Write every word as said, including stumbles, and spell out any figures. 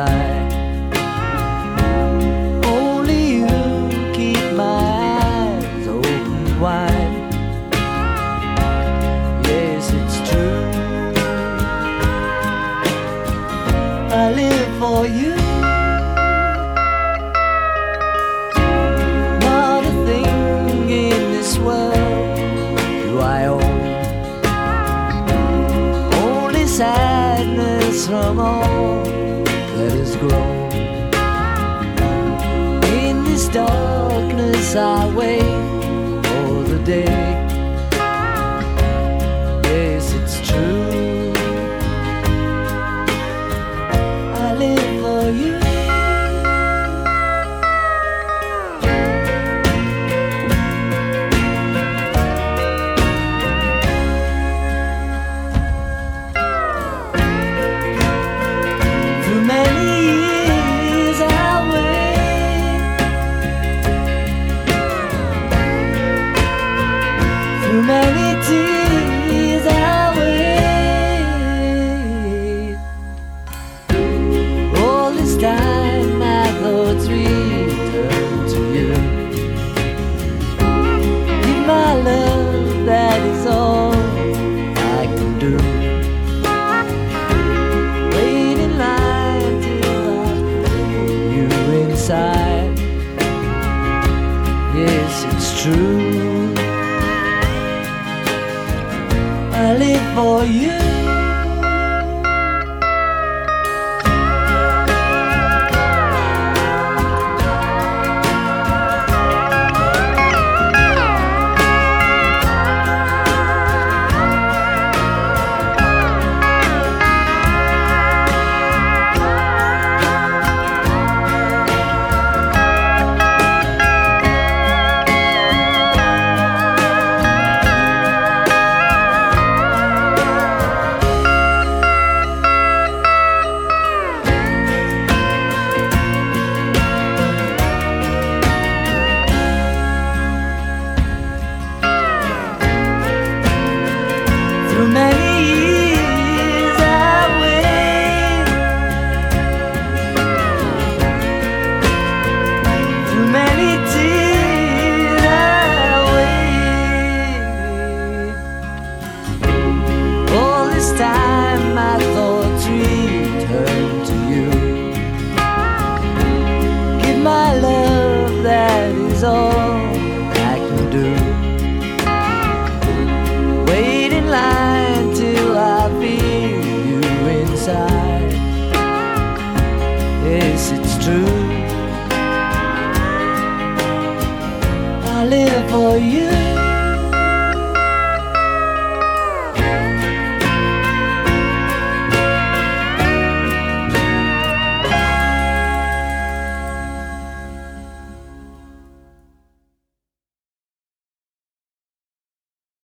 wide. Only you keep my eyes open wide. Yes, it's true, I live for you. Not a thing in this world do I own, only sadness from all that has grown. In this darkness I wait for the day. Yes, it's true, I live for you. Through many years I wait, through many tears I wait. All this time my thoughts return to you. Give my love, that is all I can do. Wait in line till I feel you inside. Yes, it's true, I live for you. Through many years I wait, through many tears I wait. All this time my thoughts return to you. Give my love, that is all I can do. Wait in line till I feel you inside. Yes, it's true, I live for you.